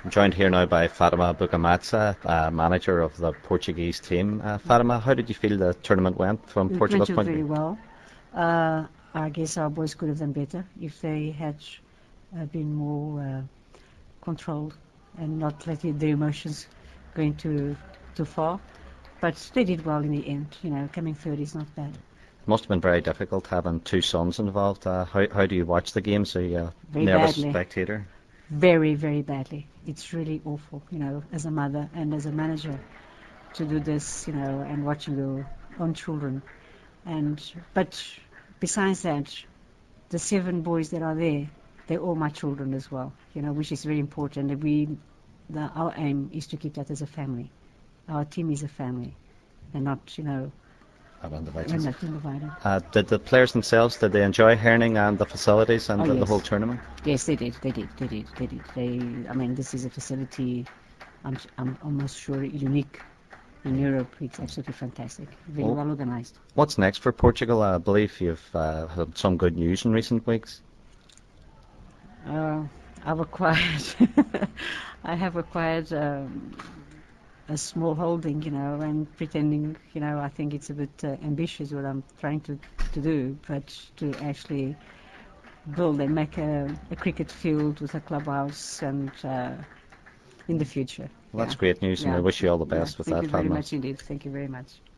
I'm joined here now by Fatima Bukamatsa, manager of the Portuguese team. Fatima, how did you feel the tournament went from It went Portugal's point of very view? well. Uh, I guess our boys could have done better if they had been more controlled and not letting their emotions going too far. But they did well in the end. You know, coming third is not bad. It must have been very difficult having two sons involved. How do you watch the game? So you Very nervous badly, spectator? very very badly. It's really awful. You know, as a mother and as a manager to do this. You know, and watching your own children. And but besides that, the 7 boys that are there, they're all my children as well, you know, which is very important. And our aim is to keep that as a family. Our team is a family and not, you know, Of we're individuals. not divided. Did the players themselves, did they enjoy Herning and the facilities and Oh, the whole yes. tournament? Yes, they did. They did. They did. They did. I mean, this is a facility, I'm almost sure unique in Europe. It's absolutely fantastic. Very Well, well organized. what's next for Portugal? I believe you've had some good news in recent weeks. Uh, I've acquired, I have acquired a small holding, you know, and pretending, you know, I think it's a bit ambitious what I'm trying to do, but to actually build and make a cricket field with a clubhouse and in the future. Well, that's Yeah, great news, and I yeah, wish you all the yeah. best with Thank that, you very Fatima. much indeed. Thank you very much.